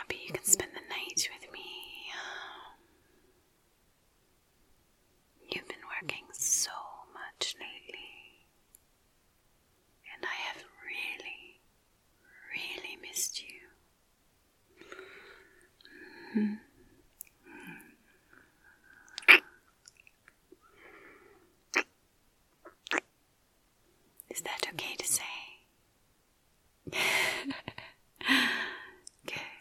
happy you can spend the night with me. You've been working so much lately, and I have really, really missed you. Is that okay to say? Good.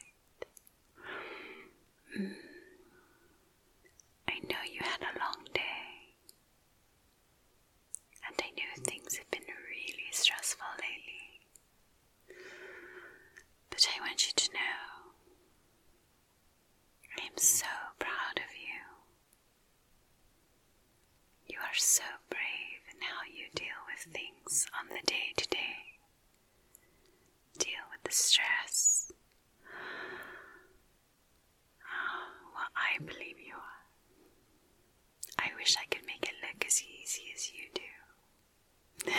I know you had a long day, and I know things have been really stressful lately. But I want you to know I am so proud of you. You are so brave in how you deal with things on the day-to-day. Deal with the stress. Well, I believe you are. I wish I could make it look as easy as you do.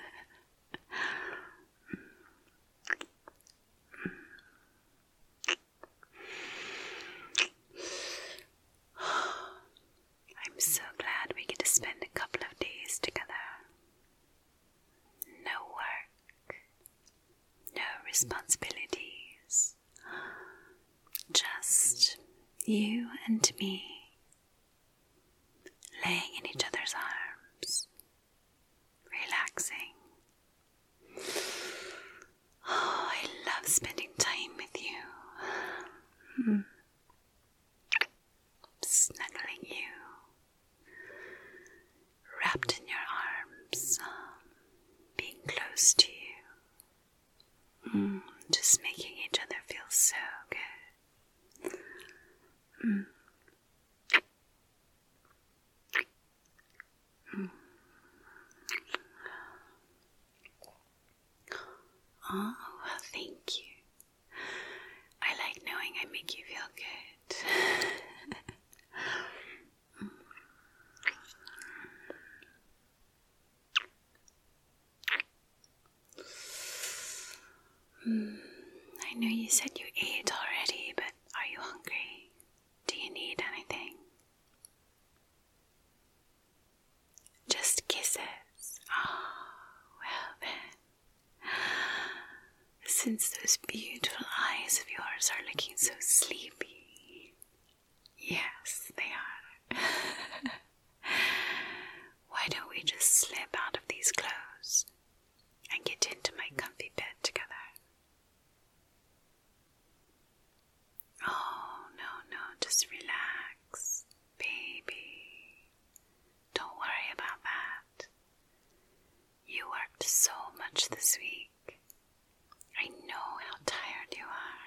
I'm so glad we get to spend a couple of days together. No work, no responsibilities, just you and me, laying in each other's arms, relaxing. Oh, I love spending time with you. Snuggling you, wrapped in your arms, being close to you, just making each other feel so good. Oh, well, thank you. I like knowing I make you feel good. I know you said you ate already, but are you hungry? Do you need anything? Just kisses. Oh, well then. Since those beautiful eyes of yours are looking so sleepy. Yes, they are. Why don't we just slip out of these clothes and get into my comfy bed together? Oh, no, just relax, baby. Don't worry about that. You worked so much this week. I know how tired you are.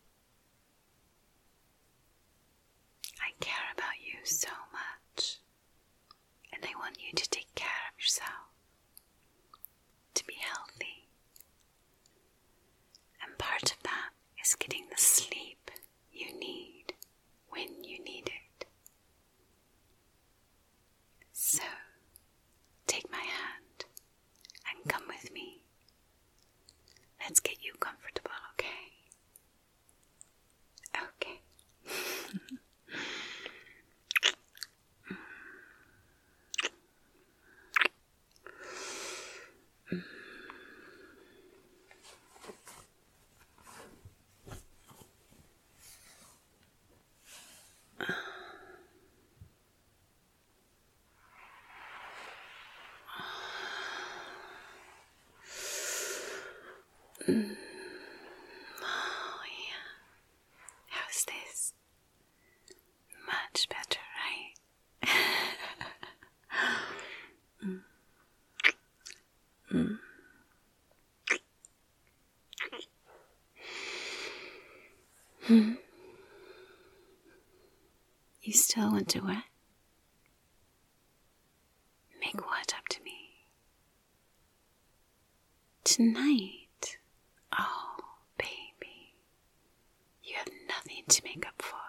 I care about you so much, and I want you to take care of yourself, to be healthy. And part of that is getting the sleep you need when you need it. So, take my hand and come with me. Let's get you comfortable, okay? Okay. Oh, yeah. How's this? Much better, right? You still want to what? Make what up to me? Tonight? Oh, baby. You have nothing to make up for.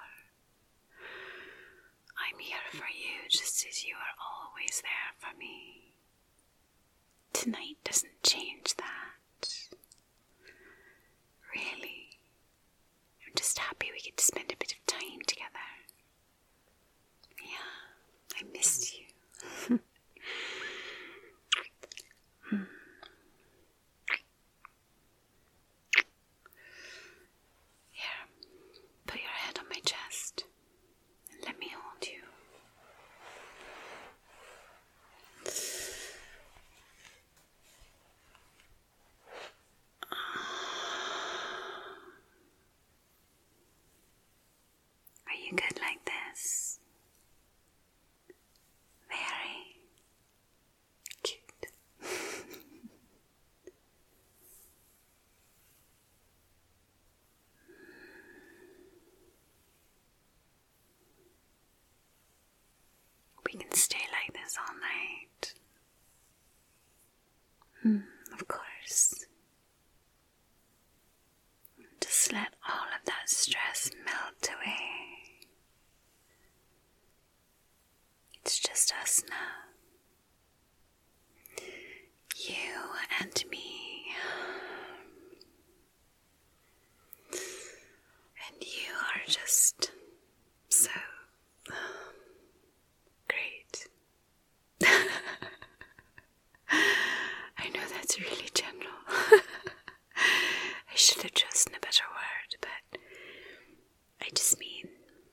I'm here for you just as you are always there for me. Tonight doesn't change that. Really. I'm just just happy we get to spend a bit of time together. Yeah, I missed you. Here, put your head on my chest and let me hold you. Are you good like this? Very cute. We can stay like this all night. Of course. Just let all of that stress melt away. It's just us now. You and me. And you are just so great. I know that's really general. I should have chosen a better word, but I just mean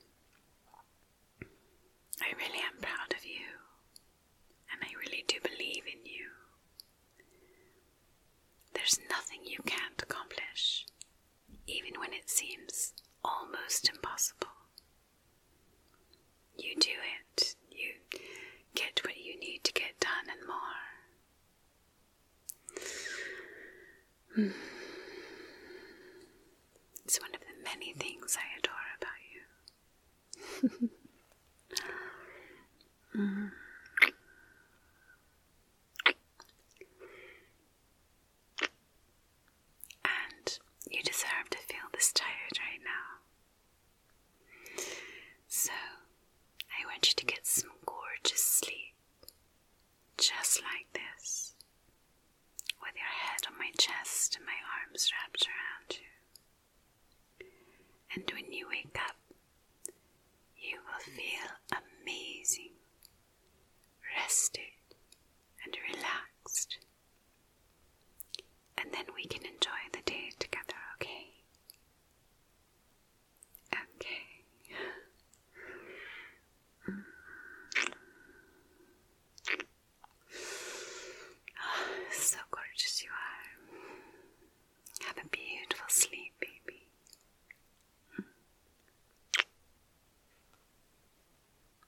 I really am proud of you, and I really do believe in you. There's nothing you can't accomplish, even when it seems almost impossible. You do it. You get what you need to get done and more. It's one of the many things I adore about you. And you deserve to feel this tired right now. So, I want you to get some gorgeous sleep. Just like this. With your head on my chest and my arms wrapped around you. And when you wake